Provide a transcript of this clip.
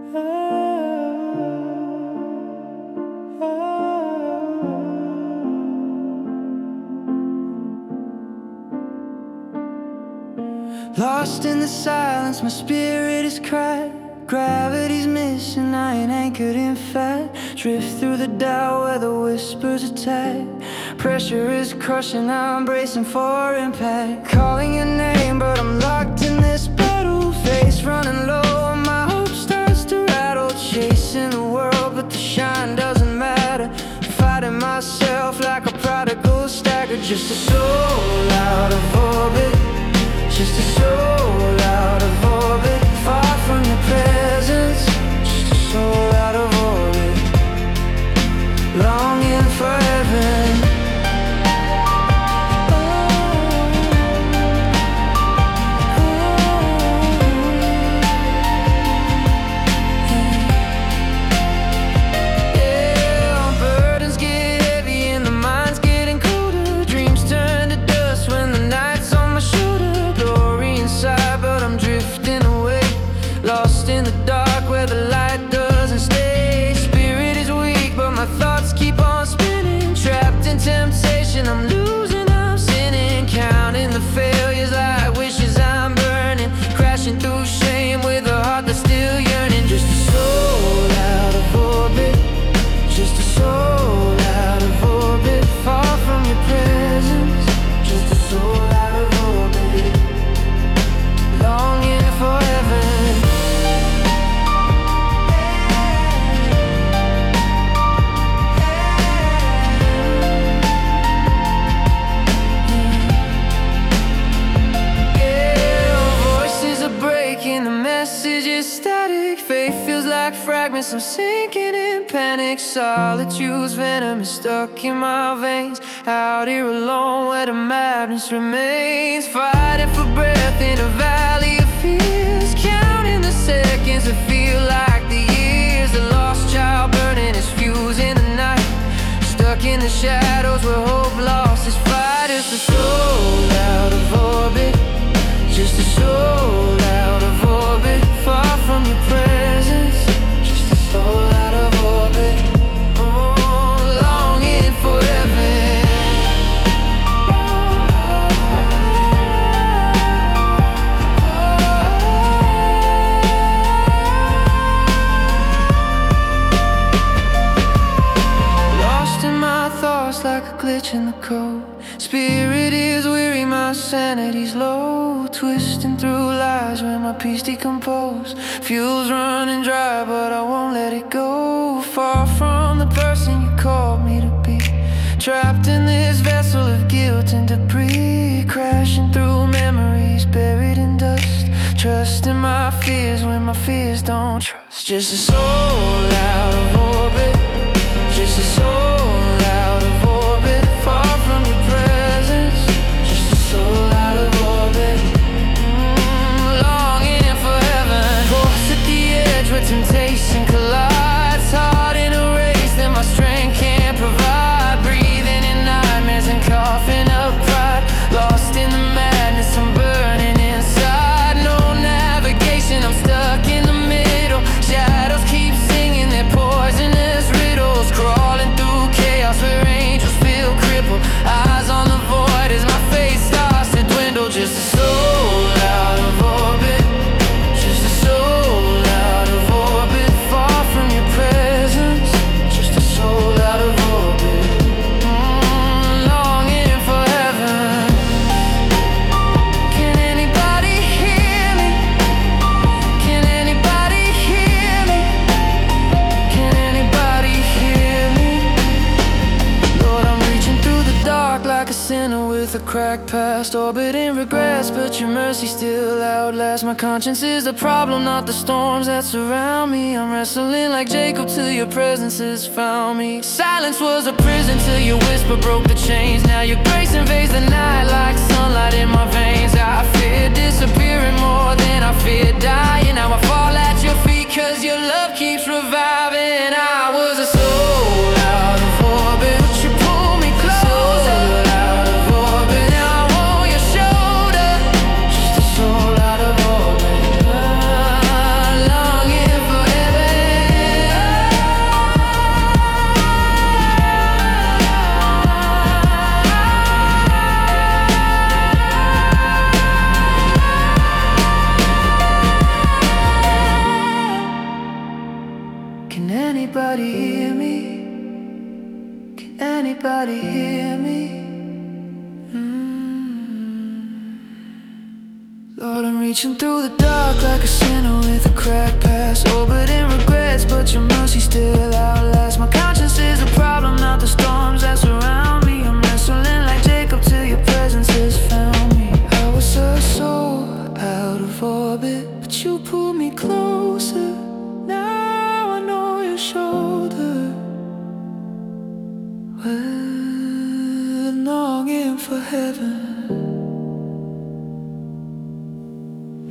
Lost in the silence, my spirit is cracked. Gravity's missing, I ain't anchored in fact. Drift through the doubt where the whispers attack. Pressure is crushing, I'm bracing for impact. Calling your name, but I'm locked in this battle. Face running low, my hope starts to rattle. Chasing the world, but the shine doesn't matter. Fighting myself like a prodigal stagger. Just a soul out of orbit, just a soul out of orbit, far from your presence. Just a soul out of orbit, longing for heaven. Yeah, burdens get heavy and the mind's getting colder. Dreams turn to dust when the night's on my shoulder. But I'm drifting away, lost in the dark where the light doesn't stay. Spirit is weak, but my thoughts keep on spinning. Trapped in temptation, I'm losing, I'm sinning. Counting the failures like wishes I'm burning. Crashing through shame with a heart that's still yearning. Just a soul out of orbit, just a soul out of orbit, far from your presence. Just a soul out of orbit, longing for heaven. Yeah, voices are breaking, the message is static. Faith feels like fragments, I'm sinking in panic. Solitude's venom is stuck in my veins. Out here alone where the madness remains. Fighting for breath in a valley of fears. Counting the seconds that feel like the years. The lost child burning his fuse in the night. Stuck in the shadows where hope lost his fight. It's a soul out of orbit, just a soul out of orbit, far from your presence. Just a soul out of orbit, oh, longing for heaven. Like a glitch in the code. Spirit is weary, my sanity's low. Twisting through lies where my peace decompose. Fuel's running dry, but I won't let it go. Far from the person you called me to be. Trapped in this vessel of guilt and debris. Crashing through memories buried in dust. Trusting my fears when my fears don't trust. Just a soul out of orbit, just a soul out of orbit, far from your presence. Just a soul out of orbit, longing for heaven. Forced at the edge where temptation collides. Heart in a race that my strength can't provide. Breathing in nightmares and coughing up pride. Lost in the madness, I'm burning inside. No navigation, I'm stuck in the middle. Shadows keep singing their poisonous riddles. Crawling through chaos where angels feel crippled. Eyes on the void as my faith starts to dwindle. Just a soul out of orbit, just a soul out of orbit, far from your presence. Just a soul out of orbit, longing for heaven. Can anybody hear me? Can anybody hear me? Can anybody hear me? Lord, I'm reaching through the dark like a sinner with a cracked past, orbiting regrets, but your mercy still outlasts. My conscience is the problem, not the storms that surround me. I'm wrestling like Jacob till your presence has found me. Silence was a prison till your whisper broke the chains. Now your grace invades the night like sunlight in my veins. I fear disappearing more than I fear dying. Now I fall at your feet cause your love keeps reviving. I was a soul out of orbit, but you pulled me closer. Soul out of orbit, now I want your shoulder. Just a soul out of orbit, longing for heaven. anybody hear me? Lord, I'm reaching through the dark like a sinner with a cracked past, orbiting regrets, but your mercy still outlasts. My conscience is the problem, not the storms that surround me. I'm wrestling like Jacob till your presence has found me. I was so out of orbit, but you pulled me closer. Now I know your shoulder. We're longing for heaven.